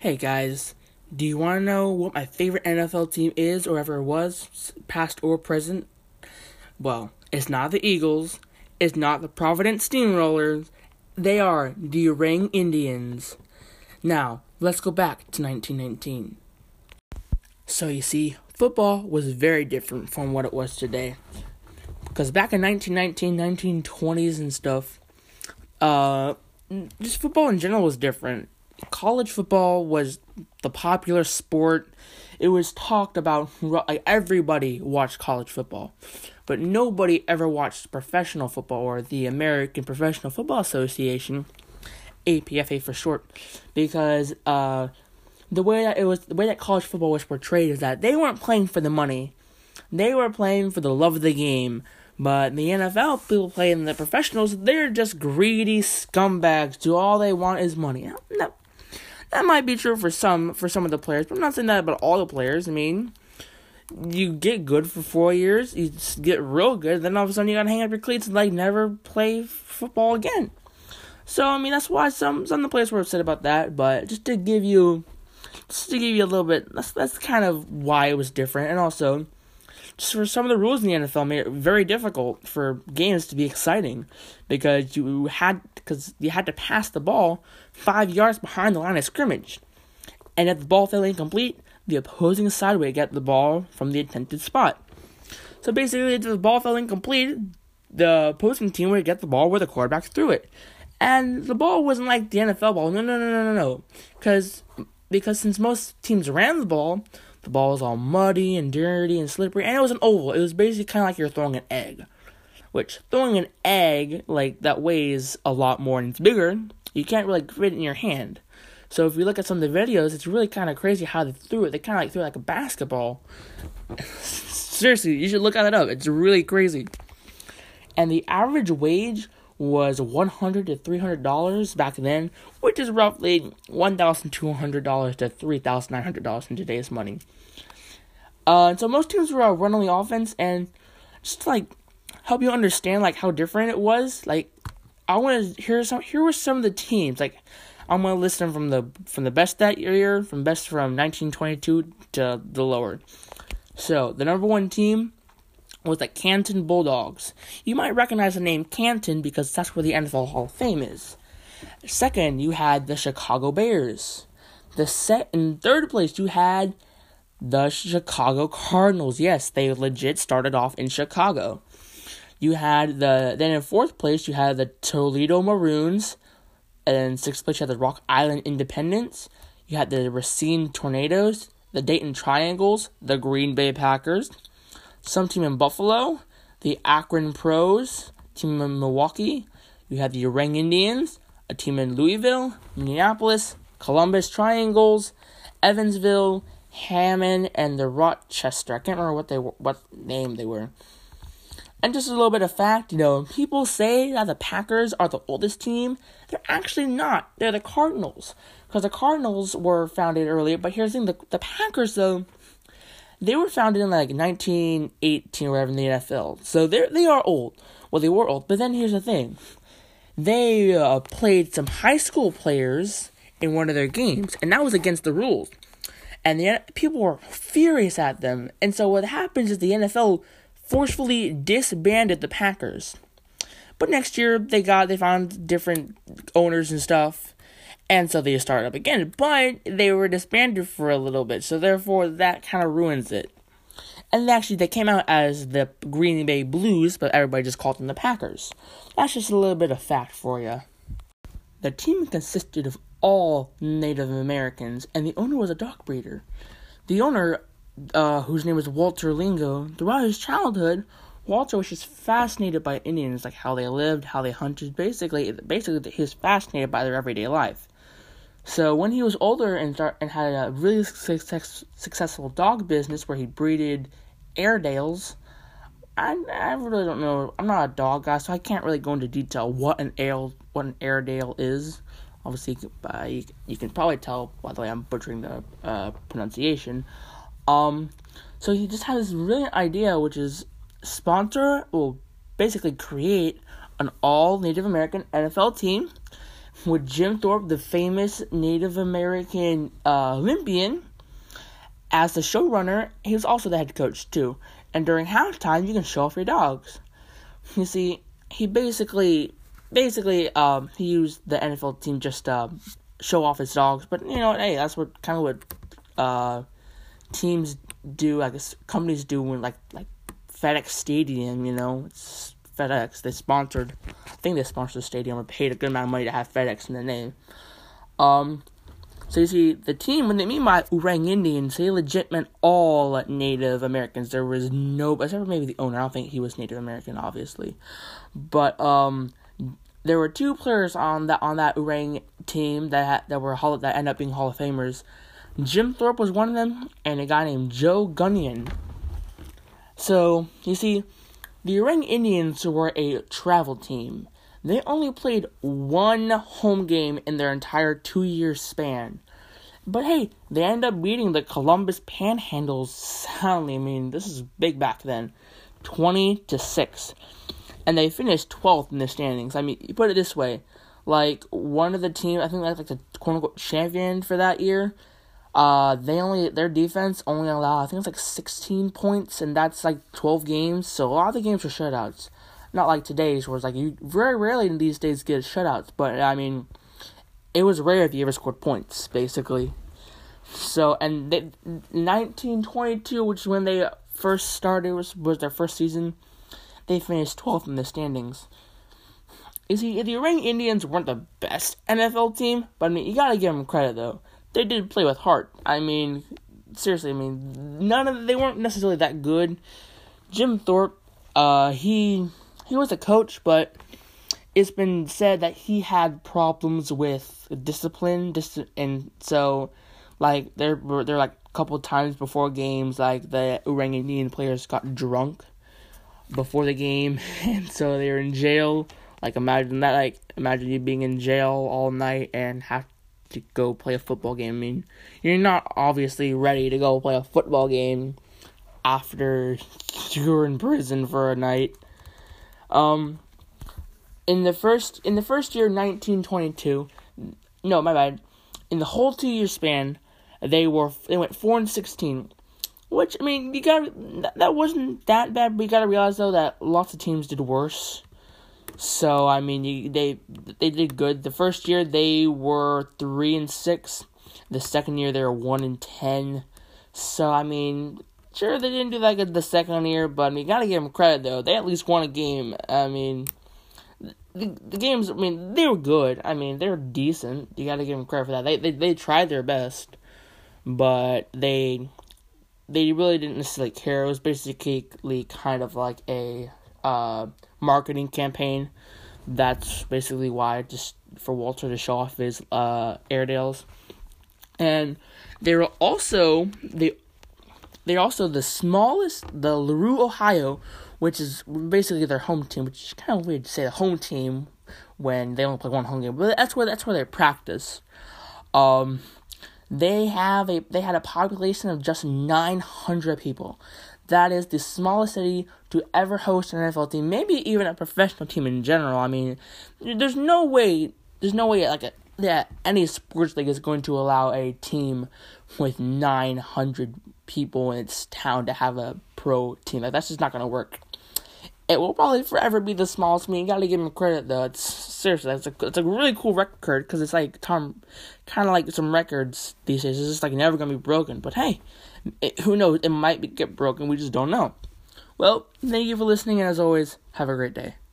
Hey guys, do you want to know what my favorite NFL team is or ever was, past or present? Well, it's not the Eagles, it's not the Providence Steamrollers, they are the Orang Indians. Now, let's go back to 1919. So you see, football was very different from what it was today. Because back in 1919, 1920s and stuff, just football in general was different. College football was the popular sport. It was talked about, like everybody watched college football. But nobody ever watched professional football or the American Professional Football Association, APFA for short, because the way that college football was portrayed is that they weren't playing for the money. They were playing for the love of the game. But the NFL, people playing the professionals, they're just greedy scumbags. All they want is money. That might be true for some of the players, but I'm not saying that about all the players. I mean, you get good for 4 years, you get real good, then all of a sudden you gotta hang up your cleats and never play football again. So I mean, that's why some of the players were upset about that. But just to give you a little bit, that's kind of why it was different, and also just for some of the rules in the NFL made it very difficult for games to be exciting because you had to pass the ball 5 yards behind the line of scrimmage. And if the ball fell incomplete, the opposing side would get the ball from the intended spot. So basically, if the ball fell incomplete, the opposing team would get the ball where the quarterback threw it. And the ball wasn't like the NFL ball. No. Because since most teams ran the ball was all muddy and dirty and slippery, and it was an oval. It was basically kind of like you're throwing an egg. Which, throwing an egg, that weighs a lot more and it's bigger, you can't really fit it in your hand. So if you look at some of the videos, it's really kind of crazy how they threw it. They kind of threw it like a basketball. Seriously, you should look at it up. It's really crazy. And the average wage was $100 to $300 back then, which is roughly $1,200 to $3,900 in today's money. And so most teams were run on the offense, and just help you understand how different it was. I want to here were some of the teams. I'm gonna list them from the best that year, from 1922 to the lower. So the number one team was the Canton Bulldogs. You might recognize the name Canton because that's where the NFL Hall of Fame is. Second, you had the Chicago Bears. In third place, you had the Chicago Cardinals. Yes, they legit started off in Chicago. You had then in fourth place, you had the Toledo Maroons. And in sixth place, you had the Rock Island Independents. You had the Racine Tornadoes, the Dayton Triangles, the Green Bay Packers, some team in Buffalo, the Akron Pros, team in Milwaukee. You had the Orang Indians, a team in Louisville, Minneapolis, Columbus Triangles, Evansville, Hammond, and the Rochester. I can't remember what name they were. And just a little bit of fact, people say that the Packers are the oldest team. They're actually not. They're the Cardinals. Because the Cardinals were founded earlier. But here's the thing, the Packers, though, they were founded in 1918 or whatever in the NFL. So they are old. Well, they were old. But then here's the thing. They played some high school players in one of their games. And that was against the rules. And people were furious at them. And so what happens is the NFL forcefully disbanded the Packers. But next year, they found different owners and stuff, and so they started up again. But they were disbanded for a little bit, so therefore, that kind of ruins it. And actually, they came out as the Green Bay Blues, but everybody just called them the Packers. That's just a little bit of fact for you. The team consisted of all Native Americans, and the owner was a dog breeder. The owner, whose name was Walter Lingo, throughout his childhood, Walter was just fascinated by Indians, how they lived, how they hunted. Basically, he was fascinated by their everyday life. So when he was older and had a really successful dog business where he breeded Airedales, I really don't know. I'm not a dog guy, so I can't really go into detail what an Airedale is. Obviously, you can probably tell by the way I'm butchering the pronunciation. So he just had this brilliant idea, which is basically create an all Native American NFL team with Jim Thorpe, the famous Native American Olympian, as the showrunner. He was also the head coach too. And during halftime, you can show off your dogs. You see, he basically he used the NFL team just to show off his dogs. But hey, that's what teams do. I guess companies do when like FedEx Stadium. It's FedEx. I think they sponsored the stadium or paid a good amount of money to have FedEx in the name. So you see, the team, when they mean by Oorang Indians, they legit meant all Native Americans. There was no, except for maybe the owner. I don't think he was Native American, obviously. But there were 2 players on that Oorang team that ended up being Hall of Famers. Jim Thorpe was one of them, and a guy named Joe Gunyan. So you see, the Oorang Indians were a travel team. They only played 1 home game in their entire 2-year span. But hey, they ended up beating the Columbus Panhandles soundly. I mean, this is big back then. 20-6. And they finished 12th in the standings. I mean, you put it this way. Like, one of the teams, I think like the quote-unquote champion for that year, their defense only allowed, I think it's like 16 points, and that's like 12 games. So a lot of the games were shutouts. Not like today's, where it's like you very rarely in these days get shutouts. But I mean, it was rare if you ever scored points, basically. So, and 1922, which is when they first started, was their first season. They finished 12th in the standings. You see, the Oorang Indians weren't the best NFL team, but I mean, you gotta give them credit though. They did play with heart. I mean, seriously, I mean, they weren't necessarily that good. Jim Thorpe, he was a coach, but it's been said that he had problems with discipline, and so, like, there like a couple times before games, like, the Oorang Indian players got drunk before the game, and so they were in jail. Like, imagine that, like, imagine you being in jail all night and have to go play a football game. I mean, you're not obviously ready to go play a football game after you were in prison for a night. In the first year, 1922, no, my bad. In the whole 2-year span, they went 4-16, which, I mean, that wasn't that bad. But you gotta realize though that lots of teams did worse. So I mean, they did good. The first year they were 3-6. The second year they were 1-10. So I mean, sure they didn't do that good the second year, but I mean, you gotta give them credit though. They at least won a game. I mean, the games. I mean, they were good. I mean, they were decent. You gotta give them credit for that. They tried their best, but they really didn't necessarily care. It was basically kind of like a marketing campaign. That's basically why, just for Walter to show off his Airedales. And they're also the smallest, the LaRue, Ohio, which is basically their home team, which is kind of weird to say the home team when they only play 1 home game, but that's where they practice. They had a population of just 900 people. That is the smallest city to ever host an NFL team, maybe even a professional team in general. I mean, there's no way that any sports league is going to allow a team with 900 people in its town to have a pro team. Like, that's just not going to work. It will probably forever be the smallest. I mean, you got to give them credit though. It's a really cool record, because it's like kind of like some records these days. It's just like never gonna be broken. But hey, who knows? It might get broken. We just don't know. Well, thank you for listening, and as always, have a great day.